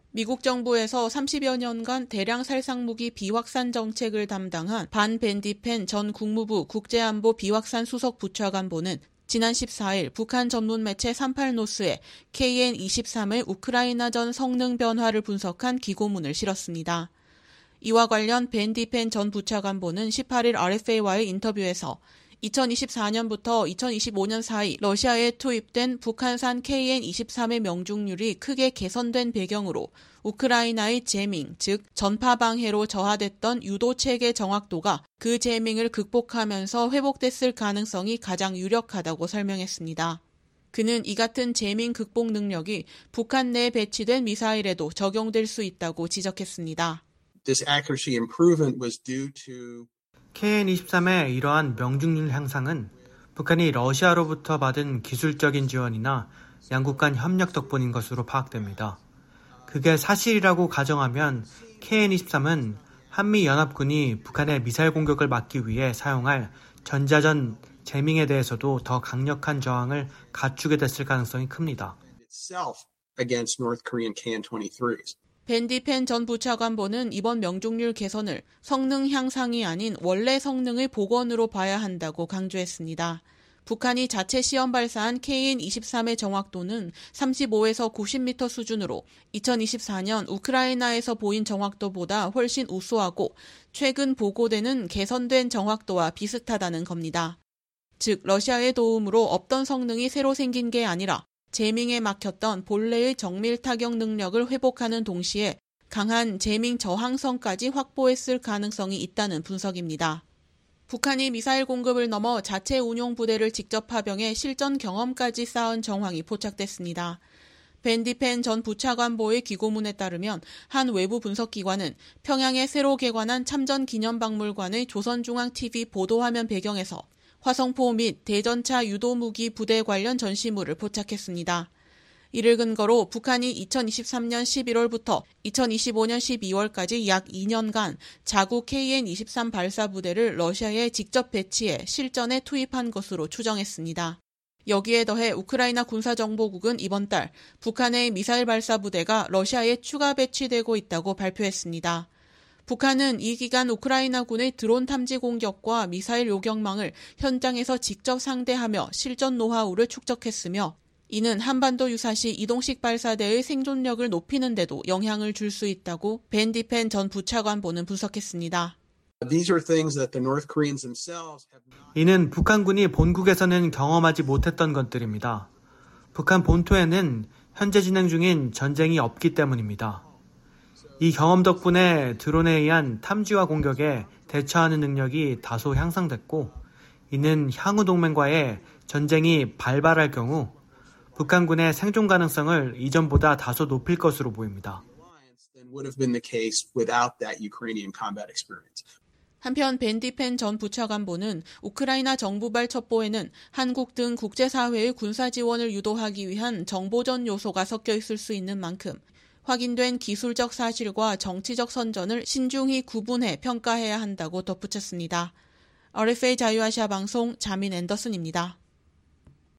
미국 정부에서 30여 년간 대량 살상무기 비확산 정책을 담당한 반 벤디펜 전 국무부 국제안보 비확산 수석 부차관보는 지난 14일 북한 전문 매체 38노스에 KN-23의 우크라이나전 성능 변화를 분석한 기고문을 실었습니다. 이와 관련 벤디펜 전 부차관보는 18일 RFA와의 인터뷰에서 2024년부터 2025년 사이 러시아에 투입된 북한산 KN-23의 명중률이 크게 개선된 배경으로 우크라이나의 제밍, 즉 전파 방해로 저하됐던 유도체계 정확도가 그 제밍을 극복하면서 회복됐을 가능성이 가장 유력하다고 설명했습니다. 그는 이 같은 제밍 극복 능력이 북한 내에 배치된 미사일에도 적용될 수 있다고 지적했습니다. This accuracy improvement was due to KN-23의 이러한 명중률 향상은 북한이 러시아로부터 받은 기술적인 지원이나 양국 간 협력 덕분인 것으로 파악됩니다. 그게 사실이라고 가정하면 KN-23은 한미연합군이 북한의 미사일 공격을 막기 위해 사용할 전자전 제밍에 대해서도 더 강력한 저항을 갖추게 됐을 가능성이 큽니다. against North Korean KN-23s. 벤디펜 전 부차관보는 이번 명중률 개선을 성능 향상이 아닌 원래 성능의 복원으로 봐야 한다고 강조했습니다. 북한이 자체 시험 발사한 KN-23의 정확도는 35에서 90m 수준으로 2024년 우크라이나에서 보인 정확도보다 훨씬 우수하고 최근 보고되는 개선된 정확도와 비슷하다는 겁니다. 즉 러시아의 도움으로 없던 성능이 새로 생긴 게 아니라 제밍에 막혔던 본래의 정밀 타격 능력을 회복하는 동시에 강한 제밍 저항성까지 확보했을 가능성이 있다는 분석입니다. 북한이 미사일 공급을 넘어 자체 운용 부대를 직접 파병해 실전 경험까지 쌓은 정황이 포착됐습니다. 벤디펜 전 부차관보의 기고문에 따르면 한 외부 분석기관은 평양에 새로 개관한 참전기념박물관의 조선중앙TV 보도화면 배경에서 화성포 및 대전차 유도무기 부대 관련 전시물을 포착했습니다. 이를 근거로 북한이 2023년 11월부터 2025년 12월까지 약 2년간 자국 KN-23 발사 부대를 러시아에 직접 배치해 실전에 투입한 것으로 추정했습니다. 여기에 더해 우크라이나 군사정보국은 이번 달 북한의 미사일 발사 부대가 러시아에 추가 배치되고 있다고 발표했습니다. 북한은 이 기간 우크라이나군의 드론 탐지 공격과 미사일 요격망을 현장에서 직접 상대하며 실전 노하우를 축적했으며 이는 한반도 유사시 이동식 발사대의 생존력을 높이는 데도 영향을 줄 수 있다고 벤디펜 전 부차관보는 분석했습니다. 이는 북한군이 본국에서는 경험하지 못했던 것들입니다. 북한 본토에는 현재 진행 중인 전쟁이 없기 때문입니다. 이 경험 덕분에 드론에 의한 탐지와 공격에 대처하는 능력이 다소 향상됐고 이는 향후 동맹과의 전쟁이 발발할 경우 북한군의 생존 가능성을 이전보다 다소 높일 것으로 보입니다. 한편 벤디펜 전 부차관보는 우크라이나 정부발 첩보에는 한국 등 국제사회의 군사 지원을 유도하기 위한 정보전 요소가 섞여 있을 수 있는 만큼 확인된 기술적 사실과 정치적 선전을 신중히 구분해 평가해야 한다고 덧붙였습니다. RFA 자유아시아 방송 자민 앤더슨입니다.